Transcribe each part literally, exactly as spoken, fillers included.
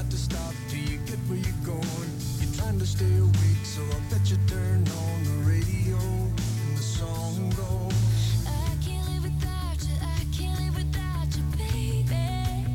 about to stop till you get where you're going. You're trying to stay awake, so I bet you turn on the radio and the song goes. I can't live without you, I can't live without you, baby.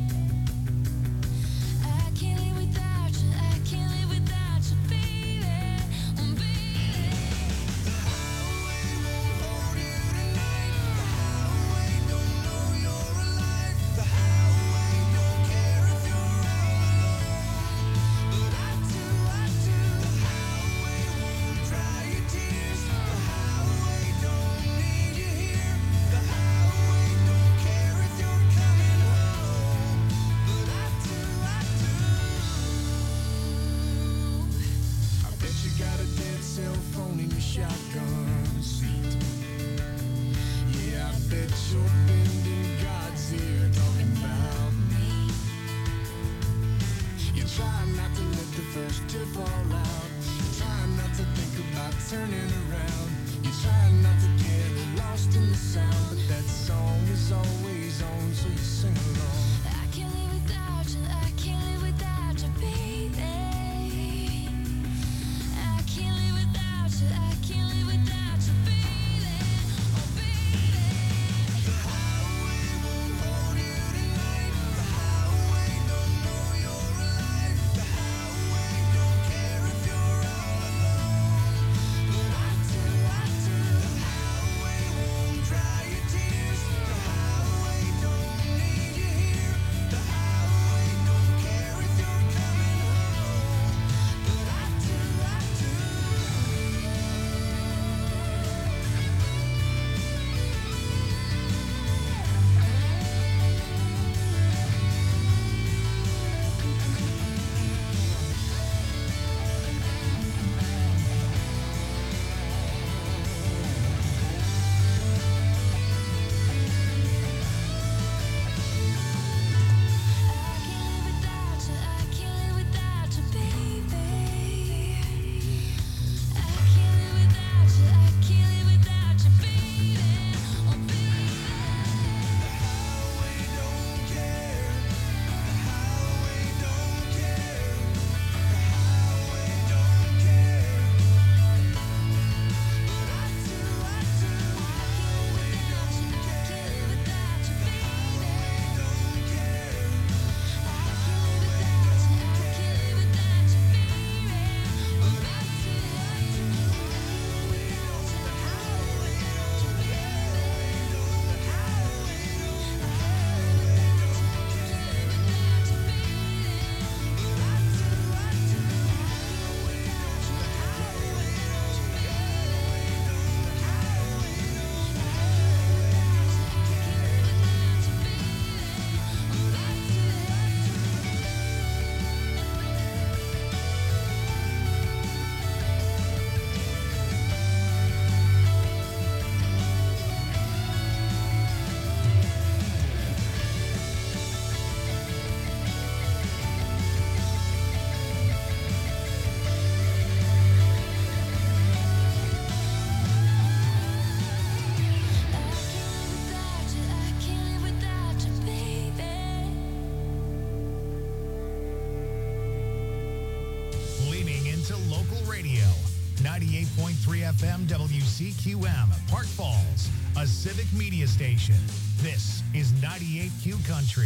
I can't live without you, I can't live without you, baby. Oh, baby. The highway won't hold you tonight. The highway don't know you're alive. The highway don't care if you're all alone. But I do, I do. The highway won't dry your tears. The highway don't need you here. The highway don't care if you're coming home. But I do, I do. I bet you got a dead cell phone in your shotgun seat. Yeah, I bet you're bending God's ear talking about me. You try not to let the first tear fall out. You try not to think about turning around. You try not to get lost in the sound, but that song is always on, so you sing along. I can't live without you, I can't live without you, baby. I can't live without you, I can't live without you, baby. Oh, baby. The highway won't hold you tonight. The highway don't know you're alive. The highway don't care if you're all alone. But I do, I do. The highway won't dry your tears. The highway don't need you here. The highway don't care if you're coming home. But I do, I do. I can't live without you, I can't live without you, baby. I can't live without you, I can't live without you, baby. Oh, baby. The highway don't care. The highway don't care. The highway don't care. But I do, I do. I can't live without you, I can't live without you, baby. Don't care. I can't live without you, I can't live without you, baby. But I do, I do. I can't live without you, I can't live without you, baby. The highway don't care. I can't live without you, I can't live without you, baby. But I do, I do. I can't live without you, the highway don't care. The highway don't care. I can't live without you, I can't live without you, baby. But I do, I do. I can't live without you, I can't live without you, baby. Leaning into local radio. ninety-eight point three F M W C Q M, Park Falls, a civic media station. This is ninety-eight Q Country.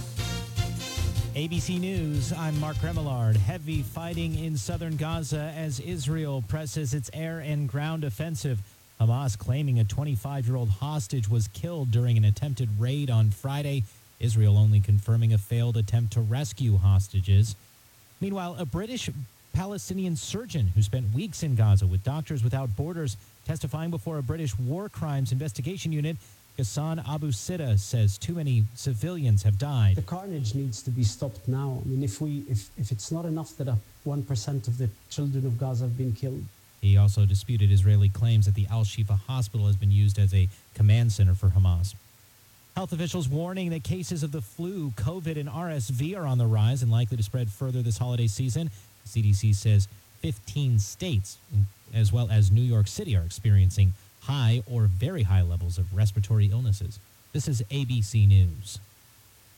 A B C News, I'm Mark Remillard. Heavy fighting in southern Gaza as Israel presses its air and ground offensive. Hamas claiming a twenty-five-year-old hostage was killed during an attempted raid on Friday. Israel only confirming a failed attempt to rescue hostages. Meanwhile, a British Palestinian surgeon who spent weeks in Gaza with Doctors Without Borders testifying before a British war crimes investigation unit, Ghassan Abu Sitta, says too many civilians have died. The carnage needs to be stopped now. I mean, if we if, if it's not enough that a one percent of the children of Gaza have been killed. He also disputed Israeli claims that the Al-Shifa hospital has been used as a command center for Hamas. Health officials warning that cases of the flu, COVID, and R S V are on the rise and likely to spread further this holiday season. The C D C says fifteen states, as well as New York City, are experiencing high or very high levels of respiratory illnesses. This is A B C News.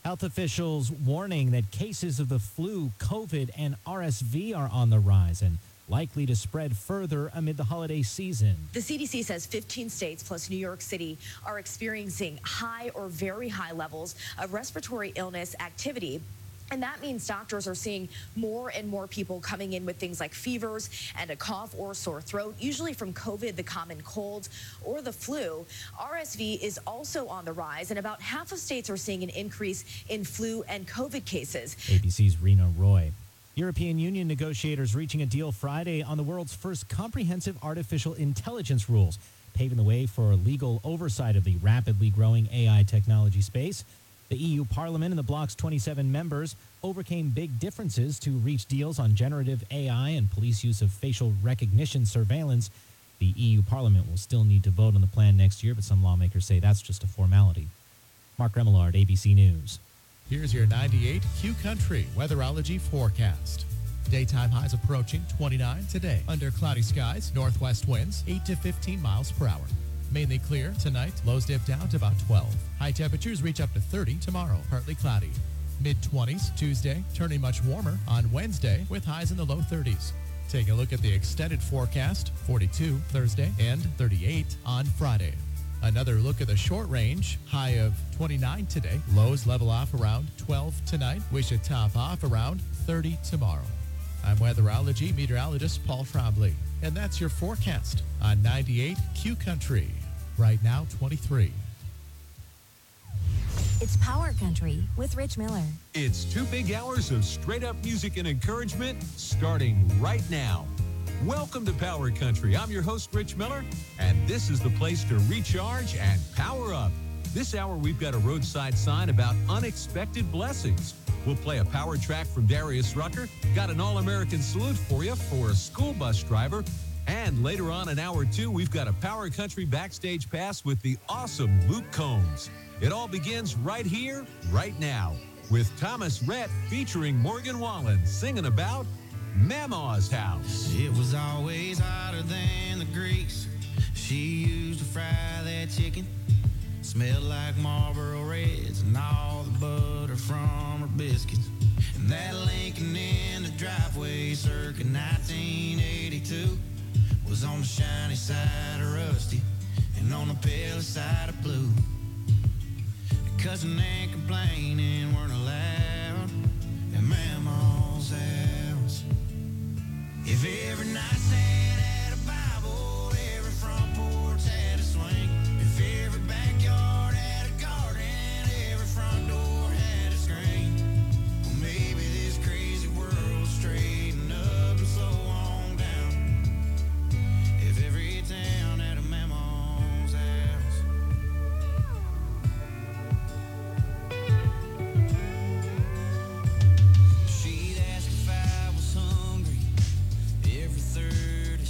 Health officials warning that cases of the flu, COVID, and R S V are on the rise and likely to spread further amid the holiday season. The C D C says fifteen states plus New York City are experiencing high or very high levels of respiratory illness activity. And that means doctors are seeing more and more people coming in with things like fevers and a cough or sore throat, usually from COVID, the common cold, or the flu. R S V is also on the rise, and about half of states are seeing an increase in flu and COVID cases. A B C's Rena Roy. European Union negotiators reaching a deal Friday on the world's first comprehensive artificial intelligence rules, paving the way for legal oversight of the rapidly growing A I technology space. The E U Parliament and the bloc's twenty-seven members overcame big differences to reach deals on generative A I and police use of facial recognition surveillance. The E U Parliament will still need to vote on the plan next year, but some lawmakers say that's just a formality. Mark Remillard, A B C News. Here's your ninety-eight Q Country weatherology forecast. Daytime highs approaching twenty-nine today. Under cloudy skies, northwest winds eight to fifteen miles per hour. Mainly clear tonight. Lows dip down to about twelve. High temperatures reach up to thirty tomorrow. Partly cloudy. mid twenties Tuesday, turning much warmer on Wednesday with highs in the low thirties. Take a look at the extended forecast. forty-two Thursday and thirty-eight on Friday. Another look at the short range. High of twenty-nine today. Lows level off around twelve tonight. We should top off around thirty tomorrow. I'm weatherology meteorologist Paul Trombley, and that's your forecast on ninety-eight Q Country. Right now, twenty-three. It's Power Country with Rich Miller. It's two big hours of straight-up music and encouragement starting right now. Welcome to Power Country. I'm your host, Rich Miller, and this is the place to recharge and power up. This hour, we've got a roadside sign about unexpected blessings. We'll play a power track from Darius Rucker, got an All-American salute for you for a school bus driver, and later on in hour two, we've got a Power Country backstage pass with the awesome Luke Combs. It all begins right here, right now, with Thomas Rhett featuring Morgan Wallen singing about Mama's house. It was always hotter than the grease she used to fry that chicken. Smelled like Marlboro Reds and all the butter from her biscuits. And that Lincoln in the driveway circa nineteen eighty-two was on the shiny side of rusty and on the pale side of blue. Cussing and complaining weren't allowed at Mama's house. If every night Santa had a Bible, every front porch had a swing. If every backyard had a garden, every front door had a screen. Well, maybe this crazy world straighten up and slow on down. If every town had a Mama's house. She'd ask if I was hungry every third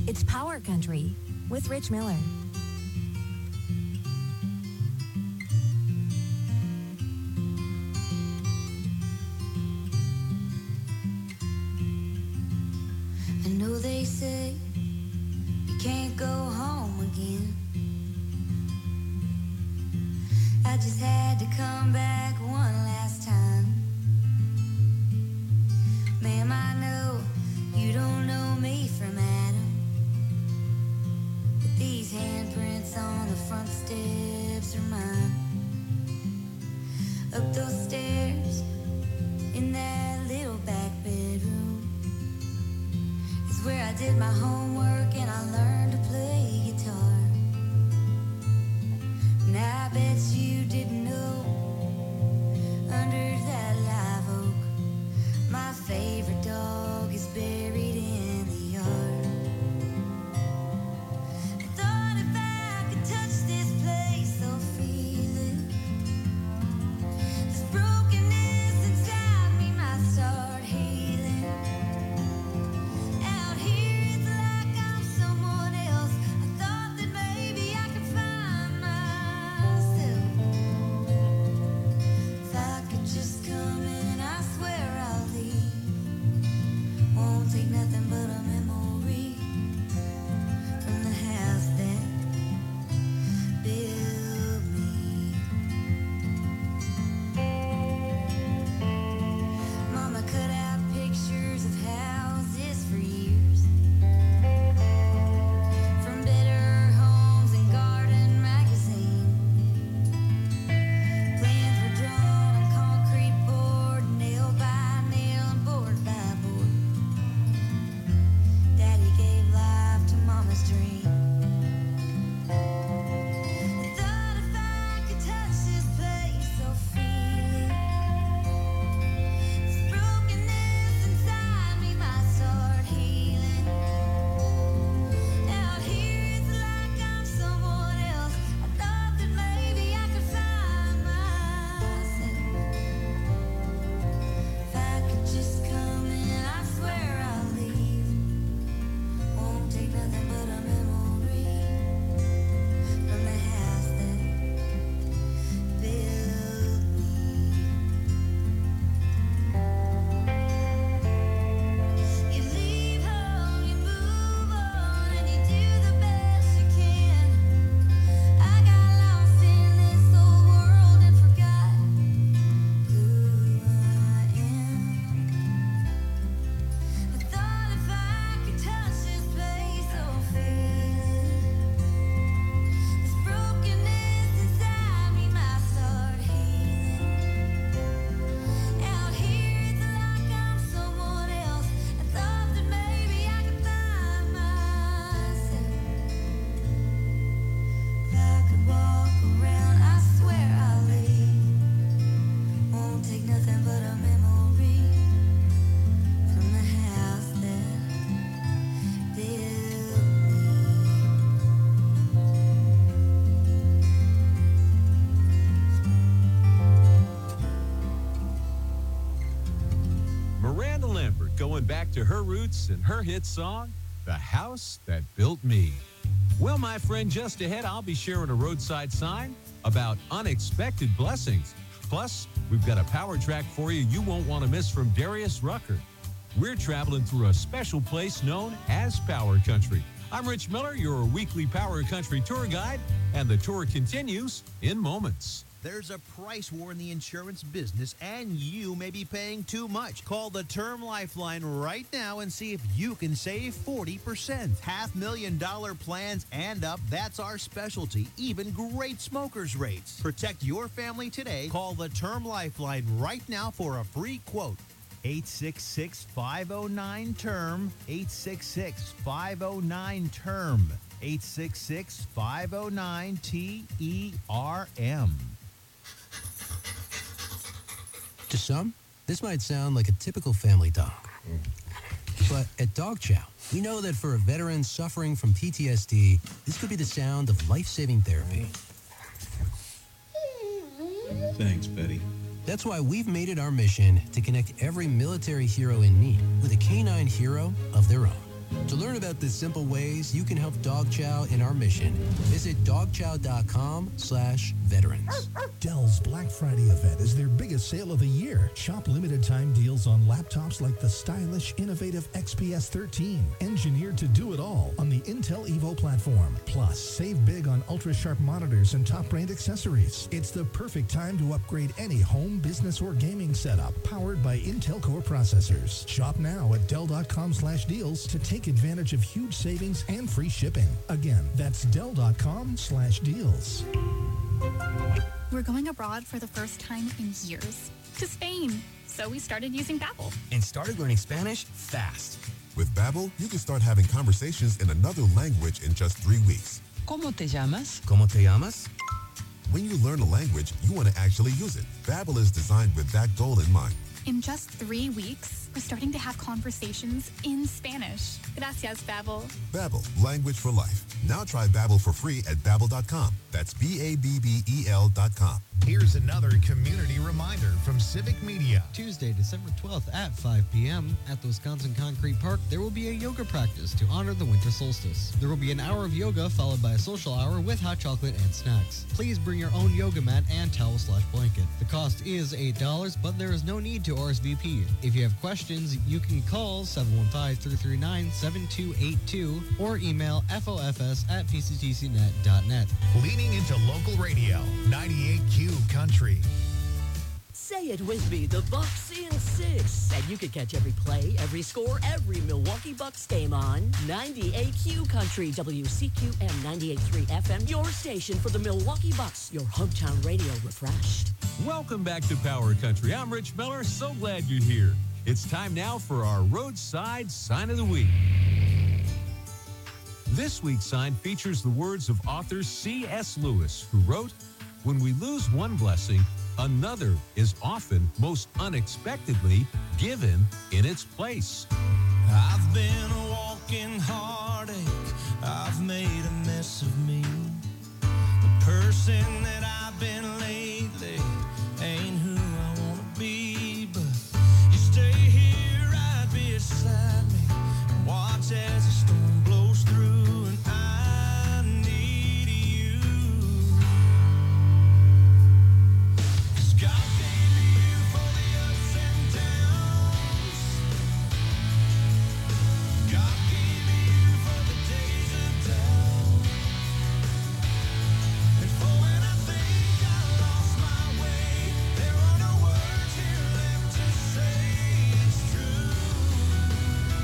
It's Power Country with Rich Miller. I know they say you can't go home again. I just had to come back one last time. Ma'am, I know you don't know me from Adam, but these handprints on the front steps are mine. Up those stairs in that little back bedroom is where I did my homework and I learned to play guitar. And I bet you didn't know, under that live oak, my favorite dog is buried in the yard. I thought if I could touch this place, I'll feel it. This brokenness inside me might start healing. Out here it's like I'm someone else. I thought that maybe I could find myself. If I could just come in, I swear I'll leave. Won't take nothing but a memory from the house that built me. Mama cut out pictures of houses for years, from Better Homes and Garden Magazine. Plans were drawn on concrete board, nail by nail and board by board. Daddy gave life to Mama's dream. I thought if I could touch this place, I'll feel it. This brokenness inside me might start healing. Out here it's like I'm someone else. I thought that maybe I could find myself. If I could just come in, I swear I'll leave. Won't take nothing but a memory from the house that built me. You leave home, you move on, and you do the best you can. I got lost in this old world and forgot who I am. I thought if I could touch this place, I'll feel it. This brokenness inside me might start healing. Out here it's like I'm someone else. I thought that maybe I could find myself. If I could walk around, I swear I'll leave. Won't take nothing but a memory from the house that built me. Miranda Lambert going back to her roots and her hit song, The House That Built Me. Well, my friend, just ahead, I'll be sharing a roadside sign about unexpected blessings. Plus, we've got a power track for you you won't want to miss from Darius Rucker. We're traveling through a special place known as Power Country. I'm Rich Miller, your weekly Power Country tour guide, and the tour continues in moments. There's a price war in the insurance business, and you may be paying too much. Call the Term Lifeline right now and see if you can save forty percent. Half million dollar plans and up, that's our specialty. Even great smokers rates. Protect your family today. Call the Term Lifeline right now for a free quote. eight six six, five oh nine, T E R M. eight six six, five oh nine, T E R M. eight six six, five oh nine, T E R M. To some, this might sound like a typical family dog. But at Dog Chow, we know that for a veteran suffering from P T S D, this could be the sound of life-saving therapy. Thanks, Betty. That's why we've made it our mission to connect every military hero in need with a canine hero of their own. To learn about the simple ways you can help Dog Chow in our mission, visit dogchow.com slash veterans. Dell's Black Friday event is their biggest sale of the year. Shop limited time deals on laptops like the stylish, innovative X P S thirteen, engineered to do it all on the Intel Evo platform. Plus, save big on ultra-sharp monitors and top brand accessories. It's the perfect time to upgrade any home, business, or gaming setup powered by Intel Core processors. Shop now at Dell.com slash deals to take advantage of huge savings and free shipping. Again, that's Dell.com slash deals. We're going abroad for the first time in years, to Spain. So we started using Babbel. And started learning Spanish fast. With Babbel, you can start having conversations in another language in just three weeks. ¿Cómo te llamas? ¿Cómo te llamas? When you learn a language, you want to actually use it. Babbel is designed with that goal in mind. In just three weeks, we're starting to have conversations in Spanish. Gracias, Babbel. Babbel, language for life. Now try Babbel for free at babbel dot com. That's B A B B E L dot com. Here's another community reminder from Civic Media. Tuesday, December twelfth at five p.m. at the Wisconsin Concrete Park, there will be a yoga practice to honor the winter solstice. There will be an hour of yoga followed by a social hour with hot chocolate and snacks. Please bring your own yoga mat and towel slash blanket. The cost is eight dollars, but there is no need to R S V P. If you have questions, you can call seven one five, three three nine, seven two eight two or email F O F S at P C T C net dot net. Leaning into local radio, ninety-eight Q Country. Say it with me, the Bucks in six. And you can catch every play, every score, every Milwaukee Bucks game on ninety-eight Q Country, W C Q M ninety-eight point three F M, your station for the Milwaukee Bucks, your hometown radio refreshed. Welcome back to Power Country. I'm Rich Miller. So glad you're here. It's time now for our Roadside Sign of the Week. This week's sign features the words of author C S Lewis, who wrote, "When we lose one blessing, another is often most unexpectedly given in its place." I've been a walking heartache. I've made a mess of me. The person that I've been lately ain't who I want to be. But you stay here right beside me and watch as the storm blows through. And I need you. 'Cause God gave you for the ups and downs. God gave you for the days of doubt. And for when I think I lost my way, there are no words here left to say it's true.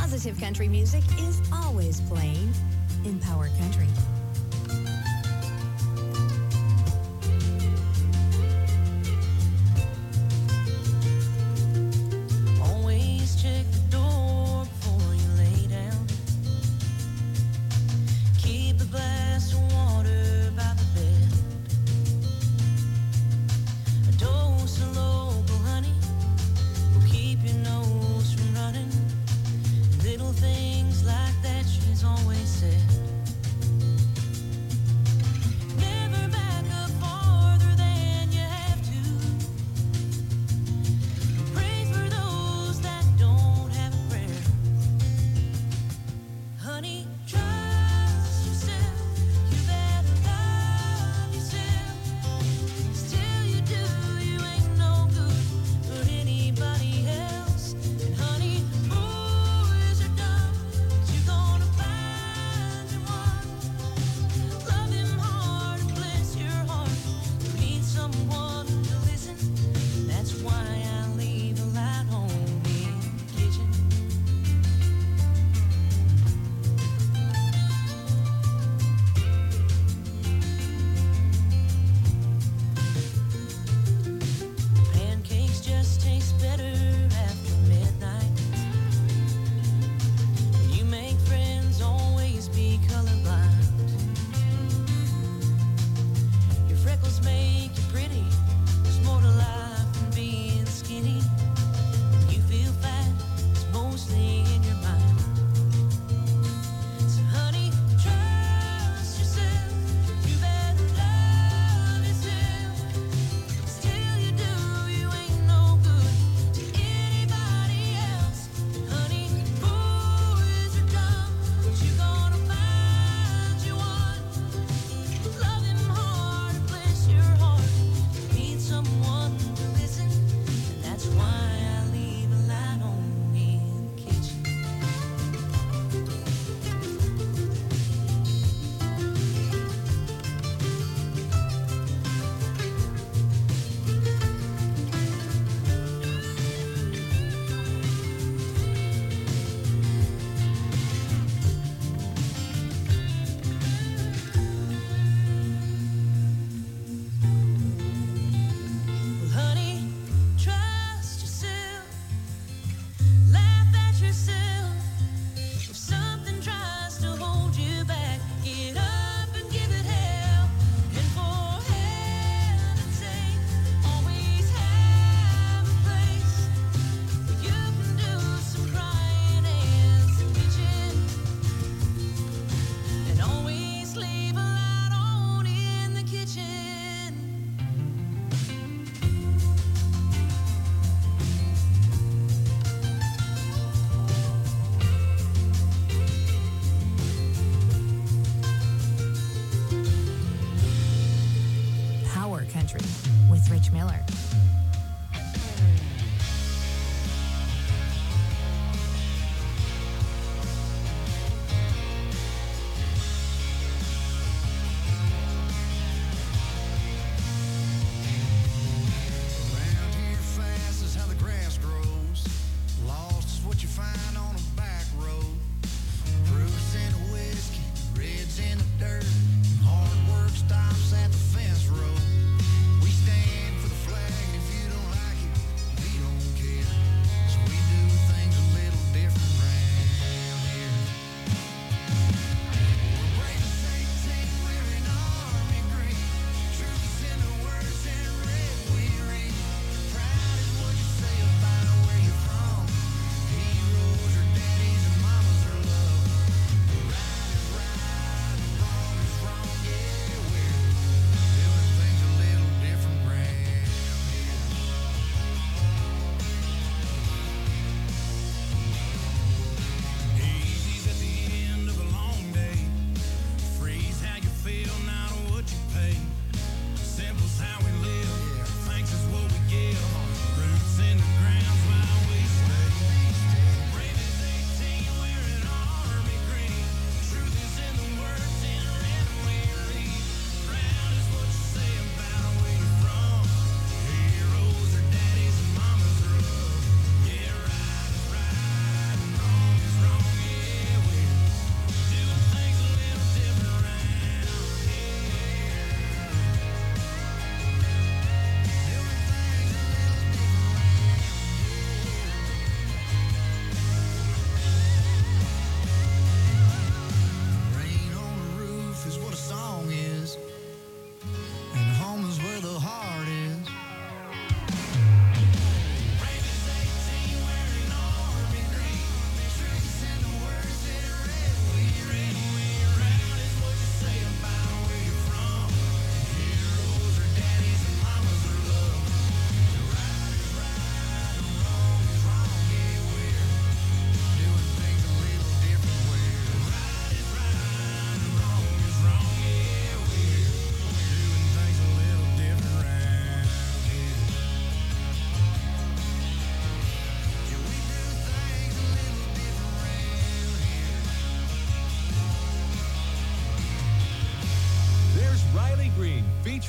Positive country music is always playing in Power Country. Always check the door before you lay down. Keep a glass of water by the bed. A dose of local honey will keep your nose from running. Little things like that she's always said. Never back up farther than you have to. Pray for those that don't have a prayer. Honey, trust yourself. You better love yourself. 'Cause till you do, you ain't no good for anybody else. And honey, boys are dumb, but you gonna find your one. Love him hard and bless your heart. You need someone to listen. That's why I leave a light on in the kitchen. Pancakes just taste better after midnight. When you make friends, always be colorblind. Your freckles make you pretty. There's more to life than being skinny. When you feel fat, it's mostly in your mind. So honey, trust yourself. You better love yourself. 'Cause till you do, you ain't no good to anybody else. Honey, boys are dumb, but you gonna find you one. Love him hard and bless your heart. You need someone to listen, and that's why I leave a light on in the kitchen. Well, honey, trust yourself.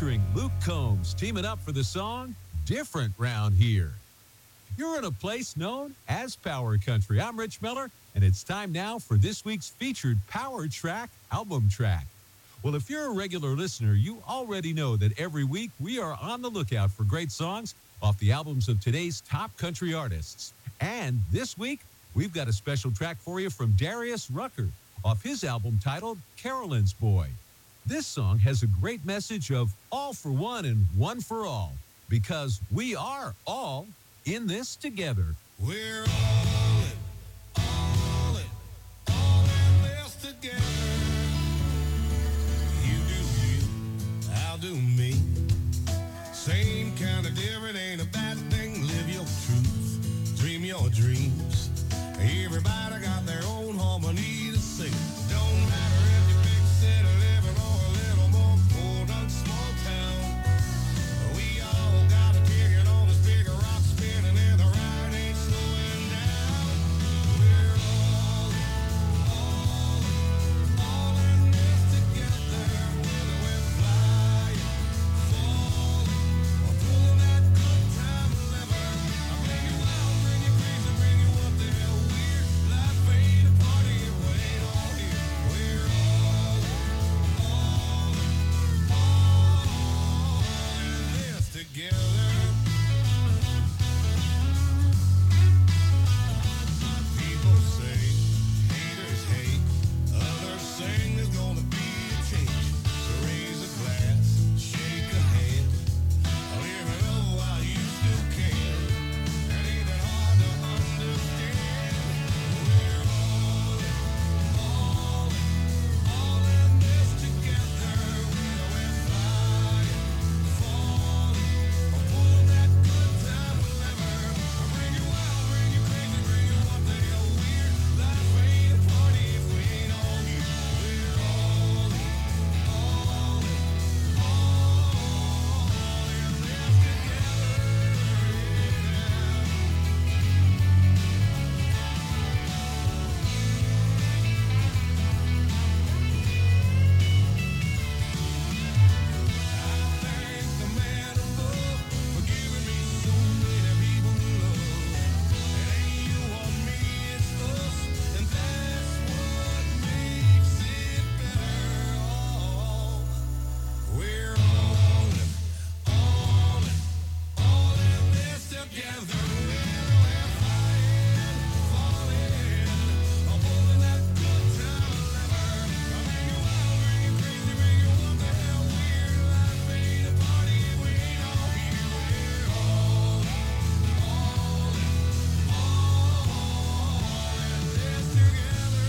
featuring Luke Combs teaming up for the song Different Round Here. You're in a place known as Power Country. I'm Rich Miller, and it's time now for this week's featured Power Track album track. Well, if you're a regular listener, you already know that every week we are on the lookout for great songs off the albums of today's top country artists. And this week, we've got a special track for you from Darius Rucker off his album titled Carolyn's Boy. This song has a great message of all for one and one for all, because we are all in this together. We're all in, all in, all in this together. You do you, I'll do me. Same kind of different, ain't a bad thing. Live your truth, dream your dreams. Everybody got their own harmony to sing. Don't matter if you're big city living or a little more poor dunk small town. We all got a ticket on this big rock spinning and the ride ain't slowing down. We're all in, all in, all in this together. Whether we're flying, falling, or pulling that good time lever. I bring you out, bring you crazy, bring you up the hell weird. Life ain't a party if we ain't all here. We're all in, all in, all in this together. People say haters hate, others sing there's gonna be a change. So raise a glass, shake a hand, live it up while you still can. That ain't that hard to understand. We're all in, all in, all in this together. Whether we're flying, falling, or pulling that good time lever. I bring you out, bring you crazy, bring you up the hell weird. Life ain't a party if we ain't all here. We're all in, all in, all in this thank the man above for giving me so many people to love. It ain't you or me, it's us, and that's what makes it better. Oh, we're all in, all in, all in this together. Whether we're flying, falling, or pulling that good time lever. I bring you out, bring you crazy, bring you up the hell weird. Life ain't a party if we ain't all here. We're all in, all in, all in this together.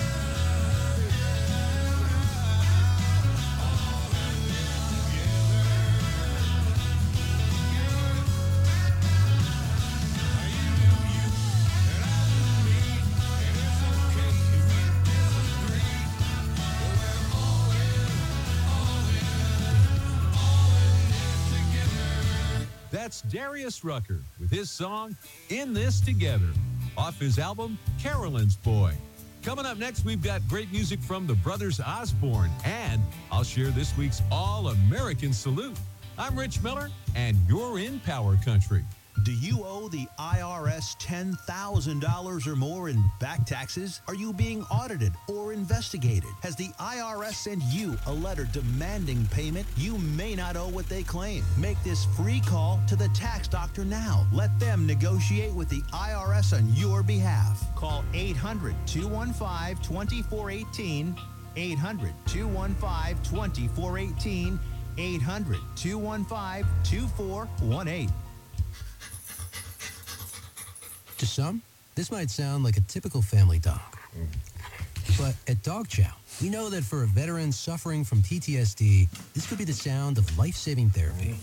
That's Darius Rucker with his song In This Together off his album Carolyn's Boy. Coming up next, we've got great music from the Brothers Osborne, and I'll share this week's All-American Salute. I'm Rich Miller, and you're in Power Country. Do you owe the I R S ten thousand dollars or more in back taxes? Are you being audited or investigated? Has the I R S sent you a letter demanding payment? You may not owe what they claim. Make this free call to the tax doctor now. Let them negotiate with the I R S on your behalf. Call eight hundred, two one five, two four one eight, eight hundred, two one five, two four one eight, eight hundred, two one five, two four one eight. To some, this might sound like a typical family dog. But at Dog Chow, we know that for a veteran suffering from P T S D, this could be the sound of life-saving therapy.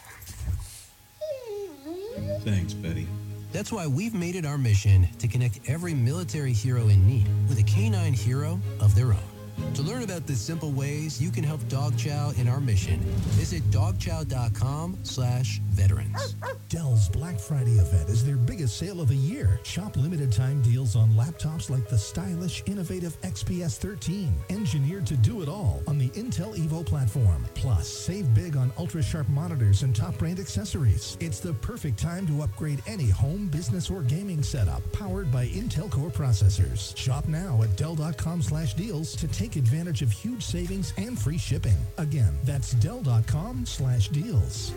Thanks, Betty. That's why we've made it our mission to connect every military hero in need with a canine hero of their own. To learn about the simple ways you can help Dog Chow in our mission, visit dogchow.com slash veterans. Dell's Black Friday event is their biggest sale of the year. Shop limited time deals on laptops like the stylish, innovative X P S thirteen, engineered to do it all on the Intel Evo platform. Plus, save big on ultra-sharp monitors and top-brand accessories. It's the perfect time to upgrade any home, business, or gaming setup powered by Intel Core processors. Shop now at Dell.com slash deals to take advantage of huge savings and free shipping. Again, that's Dell.com slash deals.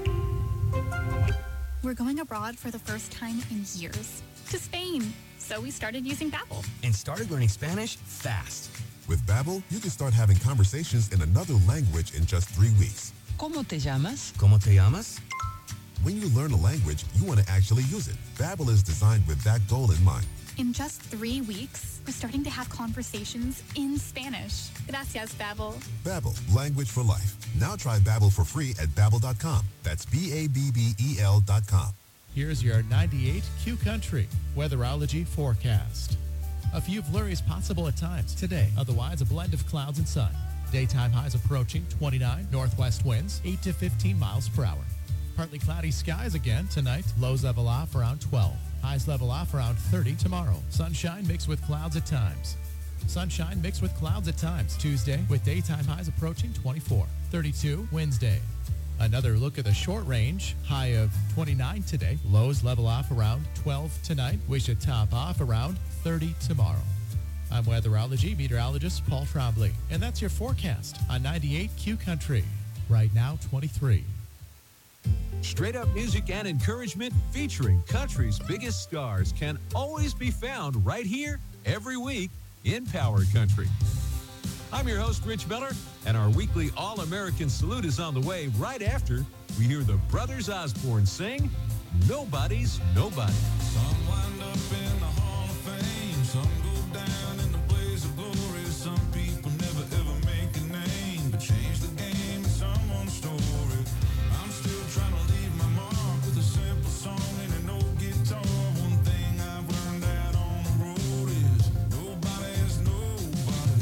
We're going abroad for the first time in years. To Spain. So we started using Babbel. And started learning Spanish fast. With Babbel, you can start having conversations in another language in just three weeks. ¿Cómo te llamas? ¿Cómo te llamas? When you learn a language, you want to actually use it. Babbel is designed with that goal in mind. In just three weeks, we're starting to have conversations in Spanish. Gracias, Babbel. Babbel, language for life. Now try Babbel for free at babbel dot com. That's B A B B E L dot com. Here's your ninety-eight Q Country weatherology forecast. A few flurries possible at times today. Otherwise, a blend of clouds and sun. Daytime highs approaching twenty-nine, northwest winds eight to fifteen miles per hour. Partly cloudy skies again tonight. Lows level off around twelve. Highs level off around thirty tomorrow. Sunshine mixed with clouds at times. Sunshine mixed with clouds at times. Tuesday with daytime highs approaching twenty-four. thirty-two Wednesday. Another look at the short range. High of twenty-nine today. Lows level off around twelve tonight. We should top off around thirty tomorrow. I'm weatherology meteorologist Paul Trombley, and that's your forecast on ninety-eight Q Country. Right now, twenty-three. Straight up music and encouragement featuring country's biggest stars can always be found right here every week in Power Country. I'm your host, Rich Miller, and our weekly All-American Salute is on the way right after we hear the Brothers Osborne sing, Nobody's Nobody. Some wind up in the Hall of Fame, some go down in the blaze of glory. Some people never ever make a name, but change the game in someone's story. I'm still trying to leave my mark with a simple song and an old guitar. One thing I've learned out on the road is nobody's nobody.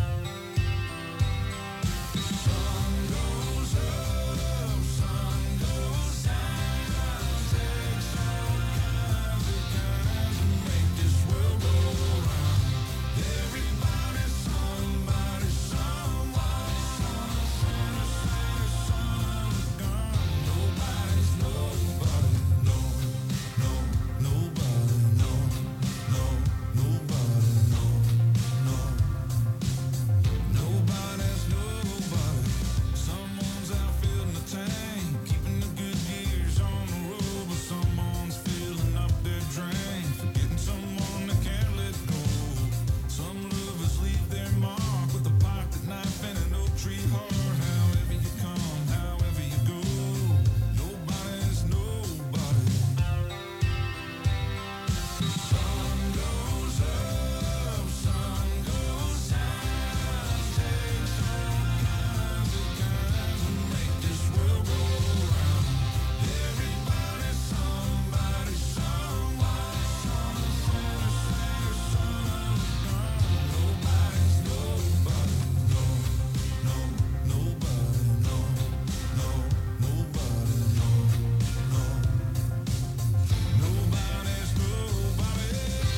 Sun goes up, sun goes down, takes all kinds of kinds to make this world go round. Everybody's somebody, somebody, some, some, some, some's gone. Nobody's nobody, no, no, nobody, no, no, nobody, no, no. Nobody's nobody. Someone's out filling the tank, keeping the good years on the road, but someone's filling up their drain, forgetting someone that can't let go. Some lovers leave their mark with a pocket knife and an oak tree heart. However you come, however you go, nobody's nobody. Sun goes up, sun goes down, takes all kinds of kinds to make this world go round. Everybody's somebody, somebody, some, some, some, some's gone. Nobody's nobody, no, no, nobody, no, no, nobody, no, no. Nobody's nobody.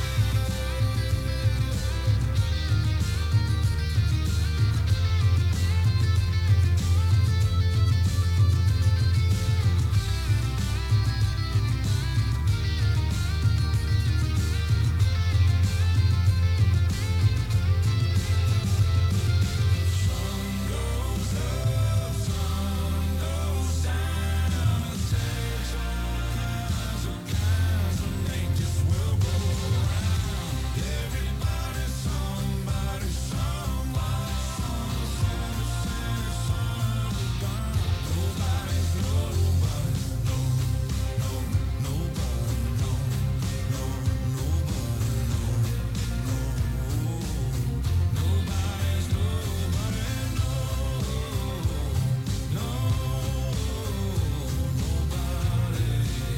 Sun goes up, sun goes down, takes all kinds of kinds to make this world go round. Everybody's somebody, somebody, some, some, some, some's gone. Nobody's nobody, no, no, nobody, no, no, nobody, no, no. Nobody's nobody, no, no, nobody.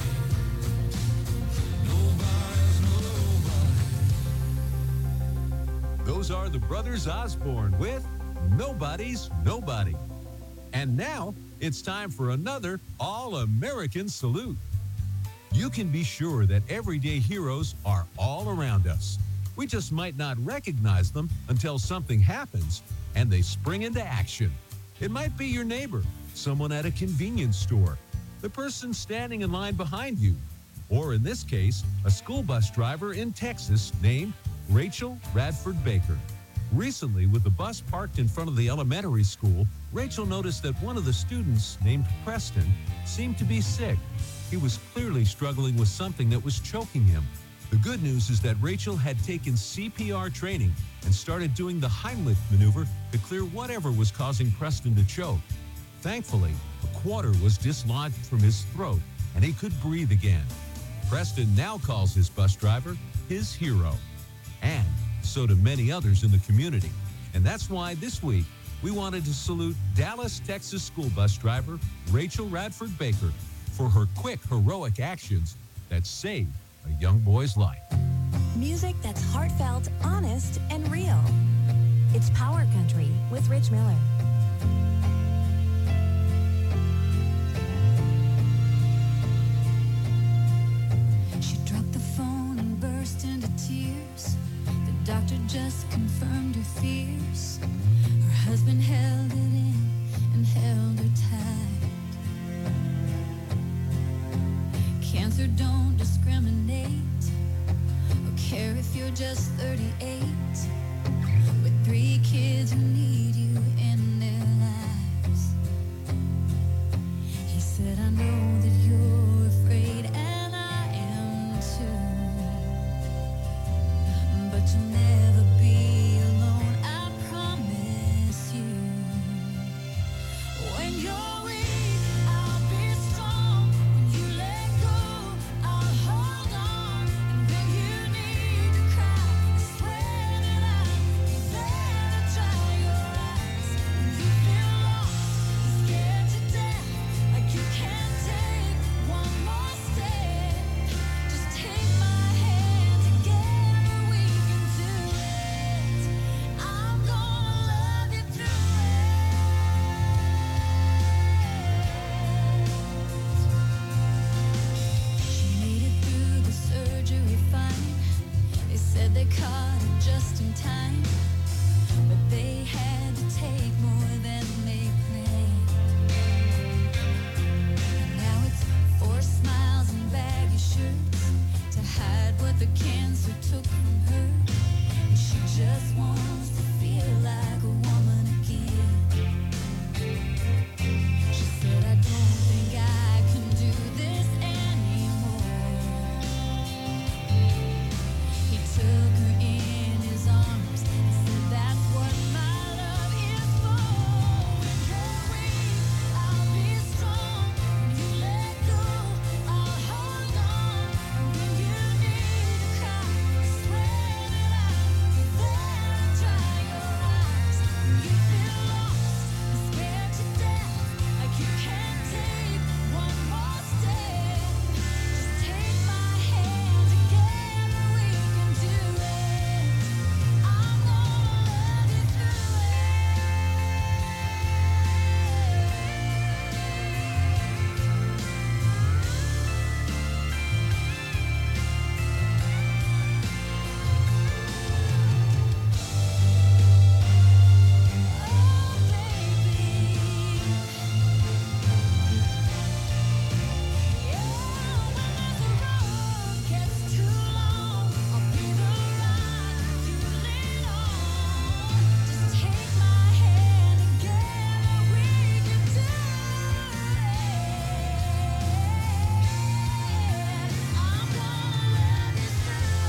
Nobody's nobody. Those are the Brothers Osborne with nobody's nobody. And now it's time for another All-American Salute. You can be sure that everyday heroes are all around us. We just might not recognize them until something happens and they spring into action. It might be your neighbor, someone at a convenience store, the person standing in line behind you, or in this case, a school bus driver in Texas named Rachel Radford Baker. Recently, with the bus parked in front of the elementary school, Rachel noticed that one of the students, named Preston, seemed to be sick. He was clearly struggling with something that was choking him. The good news is that Rachel had taken C P R training and started doing the Heimlich maneuver to clear whatever was causing Preston to choke. Thankfully, a quarter was dislodged from his throat and he could breathe again. Preston now calls his bus driver his hero. And so do many others in the community. And that's why this week we wanted to salute Dallas, Texas school bus driver Rachel Radford Baker for her quick, heroic actions that saved a young boy's life. Music that's heartfelt, honest, and real. It's Power Country with Rich Miller. She dropped the phone and burst into tears. The doctor just confirmed her fears. Her husband held it in and held her tight. Cancer don't discriminate or care if you're just thirty-eight. With three kids who need you in their lives. He said, I know that you're afraid and I am too. But you'll never be alone, I promise you. When you're weak, I'll be strong. When you let go, I'll hold on. And when you need to cry, I swear that I'll be there to dry your eyes. When you feel lost, scared to death, like you can't take one more step, just take my hand, together we can do it. I'm gonna love you through it. She made it through the surgery fine. They said they caught it just in time, but they had to take more than they planned. And now it's four smiles and baggy shirts to hide what the cancer took from her. And she just wants to feel like a woman again. She said, I don't think I can do this anymore. He took her in his arms and said, that's what my love is for. When you're weak, I'll be strong. When you let go, I'll hold on. And when you need to cry, I swear that I'll be there to dry your eyes. When you feel lost and scared to death, like you can't take one more step, just take my hand, together we can do it. I'm gonna love you through gets too long, I'll be the rock you lean on. Just take my hand, together we can do it. I'm gonna love you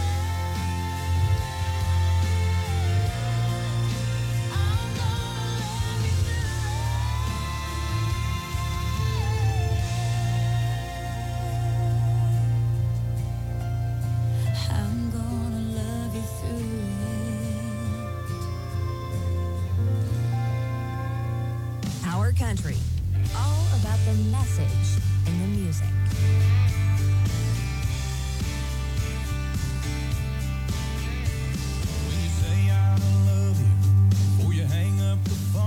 I'm gonna love you I'm gonna love you through it. Power Country. All about the message in the music. When you say I love you, before you hang up the phone.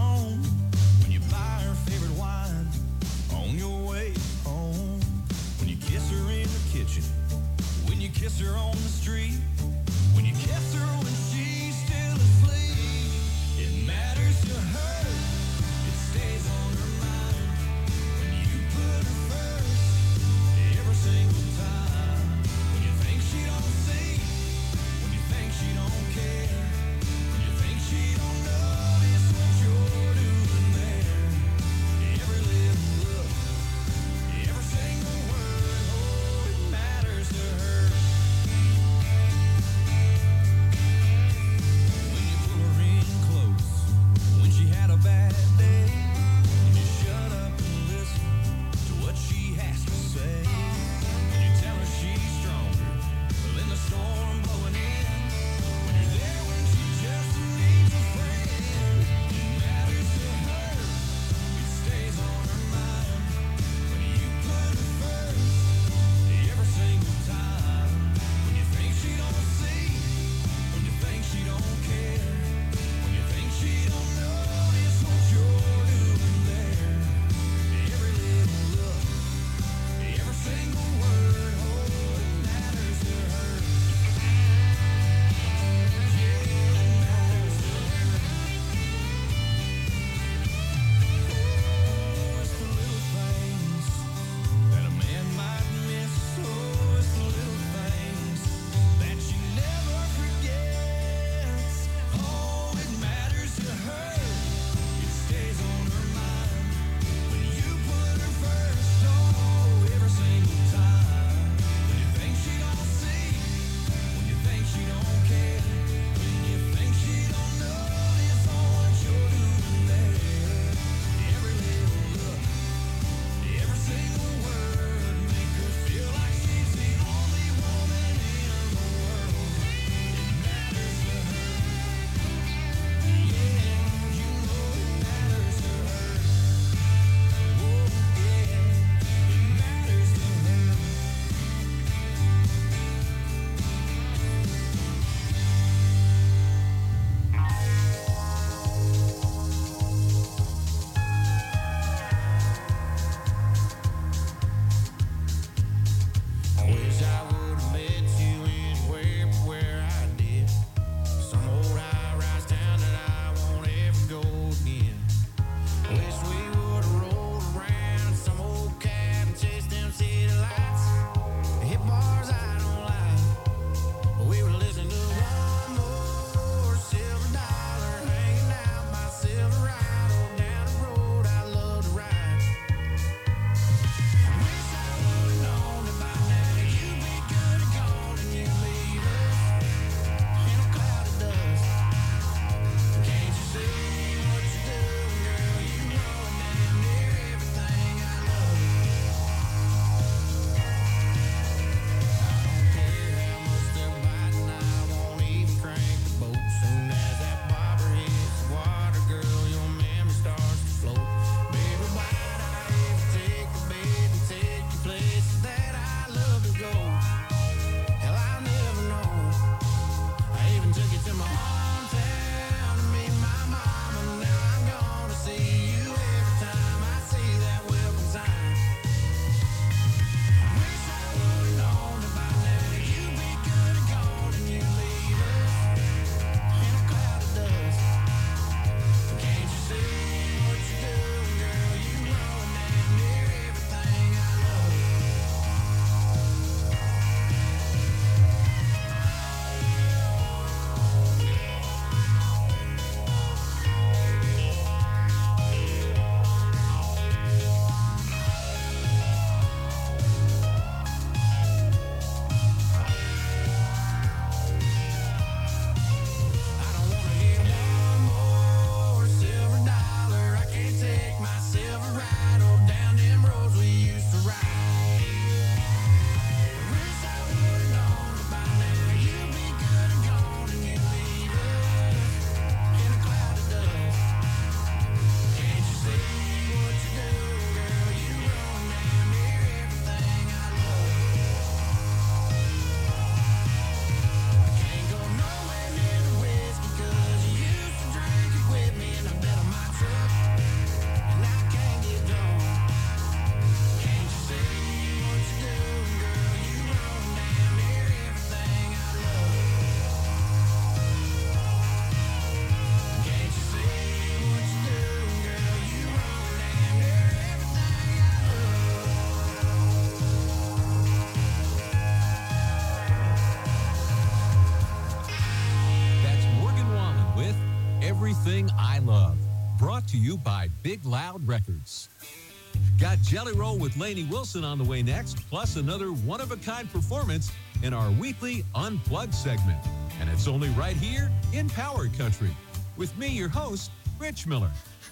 everything I love. Brought to you by Big Loud Records. Got Jelly Roll with Lainey Wilson on the way next, plus another one-of-a-kind performance in our weekly Unplugged segment. And it's only right here in Power Country. With me, your host, Rich Miller.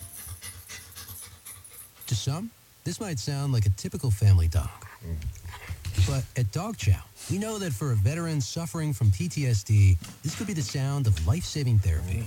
To some, this might sound like a typical family dog. But at Dog Chow, we know that for a veteran suffering from P T S D, this could be the sound of life-saving therapy.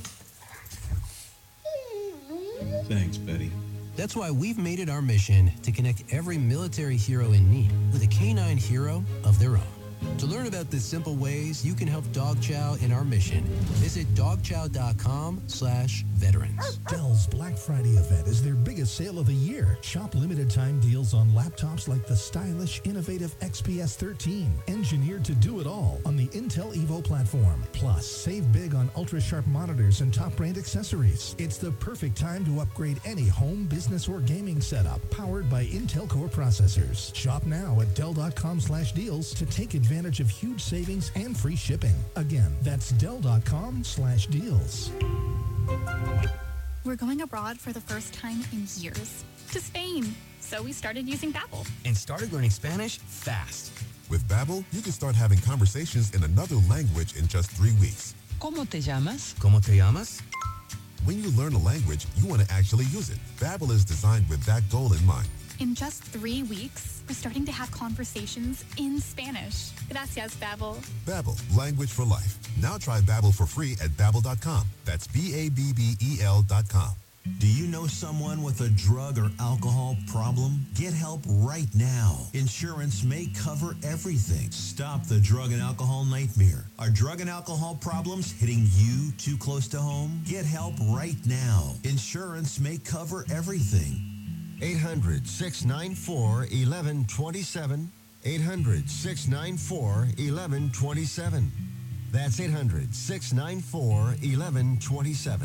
Thanks, Betty. That's why we've made it our mission to connect every military hero in need with a canine hero of their own. To learn about the simple ways you can help Dog Chow in our mission, visit dogchow.com slash veterans. Dell's Black Friday event is their biggest sale of the year. Shop limited time deals on laptops like the stylish, innovative X P S thirteen, engineered to do it all on the Intel Evo platform. Plus, save big on ultra-sharp monitors and top brand accessories. It's the perfect time to upgrade any home, business, or gaming setup powered by Intel Core processors. Shop now at Dell.com slash deals to take advantage of huge savings and free shipping. Again, that's Dell.com slash deals. We're going abroad for the first time in years. To Spain. So we started using Babbel. And started learning Spanish fast. With Babbel, you can start having conversations in another language in just three weeks. ¿Cómo te llamas? ¿Cómo te llamas? When you learn a language, you want to actually use it. Babbel is designed with that goal in mind. In just three weeks, we're starting to have conversations in Spanish. Gracias, Babbel. Babbel, language for life. Now try Babbel for free at Babbel dot com. That's B A B B E L dot com. Do you know someone with a drug or alcohol problem? Get help right now. Insurance may cover everything. Stop the drug and alcohol nightmare. Are drug and alcohol problems hitting you too close to home? Get help right now. Insurance may cover everything. eight hundred, six nine four, one one two seven. eight hundred, six nine four, one one two seven. That's eight hundred, six nine four, one one two seven.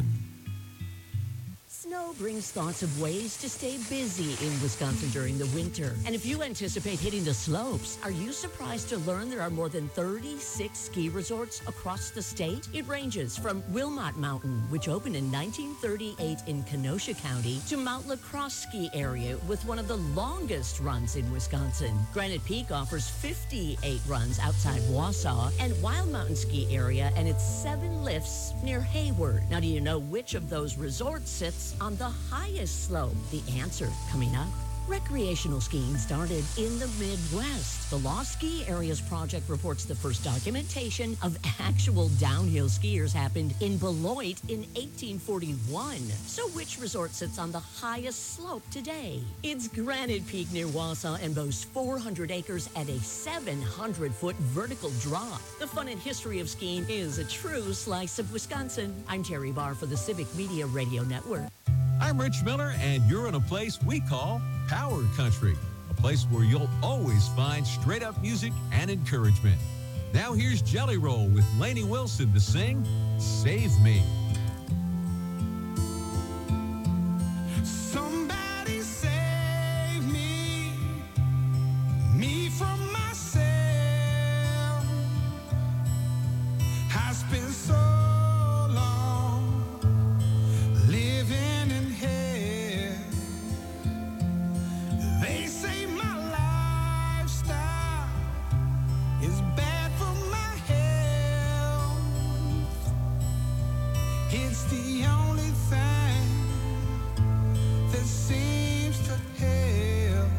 Snow brings thoughts of ways to stay busy in Wisconsin during the winter. And if you anticipate hitting the slopes, are you surprised to learn there are more than thirty-six ski resorts across the state? It ranges from Wilmot Mountain, which opened in nineteen thirty-eight in Kenosha County, to Mount LaCrosse Ski Area with one of the longest runs in Wisconsin. Granite Peak offers fifty-eight runs outside Wausau, and Wild Mountain Ski Area and its seven lifts near Hayward. Now, do you know which of those resorts sits on the highest slope? The answer coming up. Recreational skiing started in the Midwest. The Lost Ski Areas Project reports the first documentation of actual downhill skiers happened in Beloit in eighteen forty-one. So which resort sits on the highest slope today? It's Granite Peak near Wausau and boasts four hundred acres and a seven hundred foot vertical drop. The fun and history of skiing is a true slice of Wisconsin. I'm Terry Barr for the Civic Media Radio Network. I'm Rich Miller, and you're in a place we call Power Country, a place where you'll always find straight-up music and encouragement. Now here's Jelly Roll with Lainey Wilson to sing Save Me. Somebody save me, me from myself. I spent so long living in hell. They say my lifestyle is bad for my health. It's the only thing that seems to help.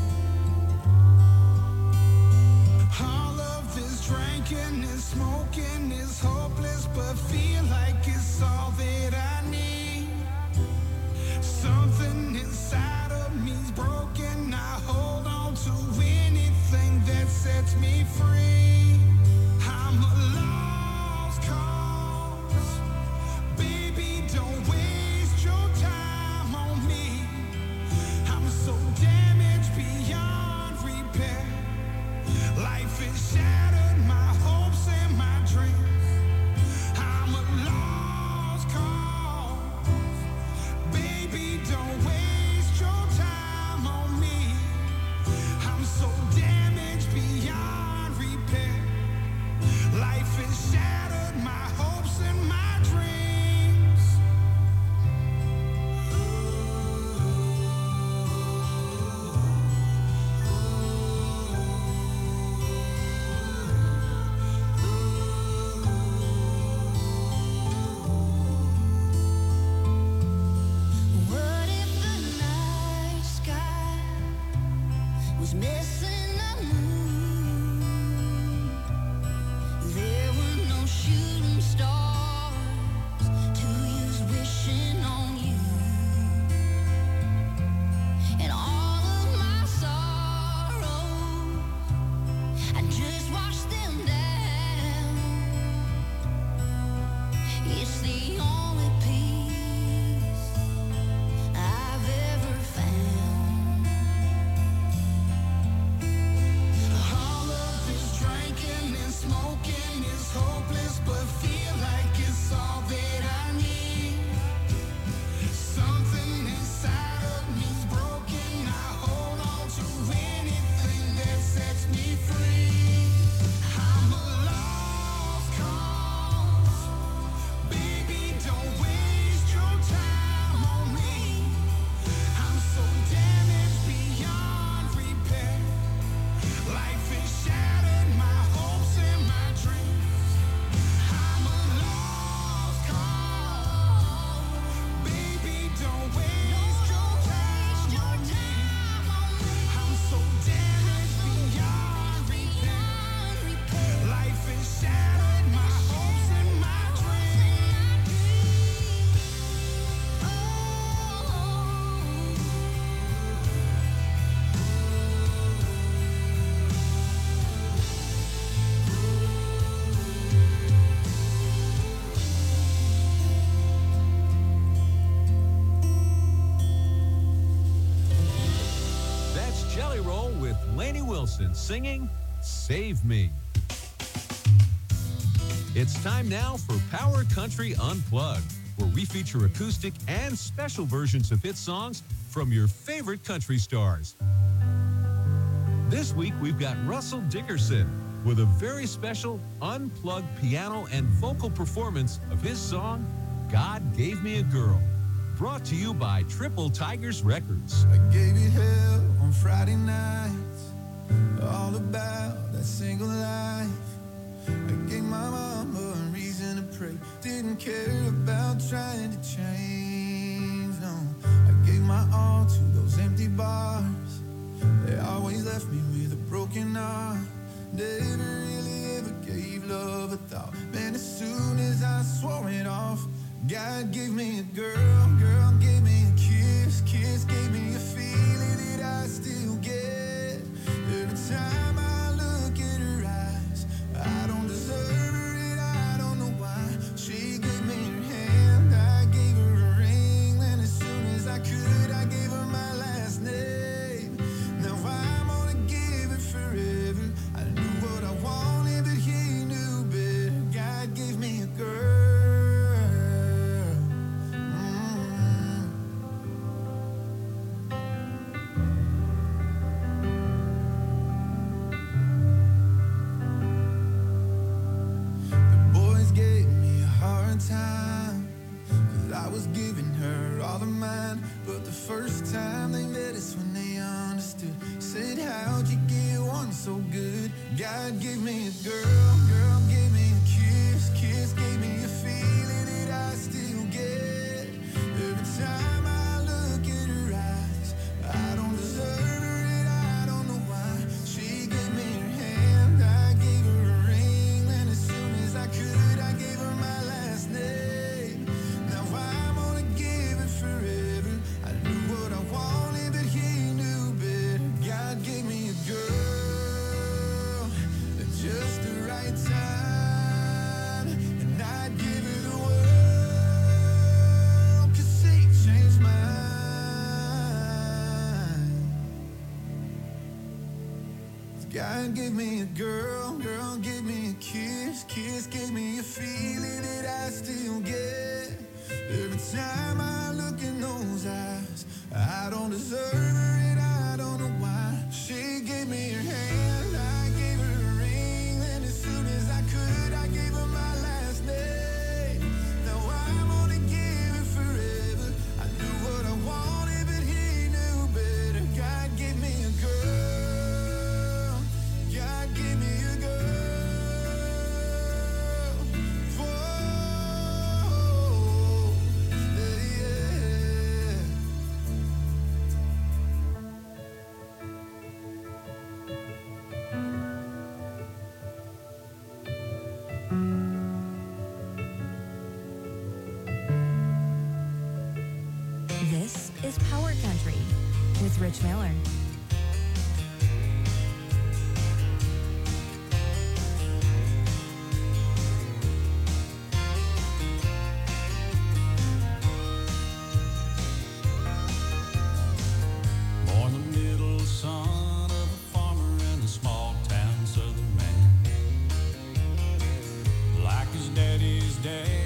All of this drinking and smoking is hopeless, but feel like it's all that I need. Something inside of me's broken. I hold on to anything that sets me free. I'm a lost cause. Baby, don't waste your time on me. I'm so damaged beyond repair. Life has shattered my hopes and my dreams. I'm a lost cause. Baby, don't waste your time on me. I'm so damaged beyond repair. Wilson singing Save Me. It's time now for Power Country Unplugged, where we feature acoustic and special versions of hit songs from your favorite country stars. This week, we've got Russell Dickerson with a very special unplugged piano and vocal performance of his song, God Gave Me a Girl, brought to you by Triple Tigers Records. I gave you hell on Friday nights, all about that single life. I gave my mama a reason to pray, didn't care about trying to change, no. I gave my all to those empty bars, they always left me with a broken heart. Never really ever gave love a thought, man, as soon as I swore it off, God gave me a girl, girl gave me a kiss, kiss gave me a feeling that I still get. Every time I look at her eyes, I don't deserve her and I don't know why. She gave me her hand, I gave her a ring, and as soon as I could, I gave her my last name. Now I'm gonna give it forever. I knew what I wanted, but he knew better. God gave me a girl. Time, cause I was giving her all of mine, but the first time they met us when they understood, said how'd you get one so good? God gave me a girl, girl gave me a kiss, kiss gave me a feeling that I still get. Every time I look at her eyes, I don't deserve her and I don't know why. She gave me her hand, I gave her a ring, and as soon as I could, I gave her my last name. Now I'm gonna give it forever. I knew what I wanted, but he knew better. God gave me a girl at just the right time, and I'd give her the world, cause he changed mine. God gave me a girl, girl gave me a kiss, kiss gave me a feeling that I still get. Every time I look in those eyes, I don't deserve her and I don't know why. She gave me her hand, I gave her a ring, and as soon as I could, I gave her my last name. Now I'm gonna give it forever. I knew what I wanted, but he knew better. God gave me a girl, God gave me a girl. This is Power Country with Rich Miller. Born the middle son of a farmer in a small town southern man. Like his daddy's dad,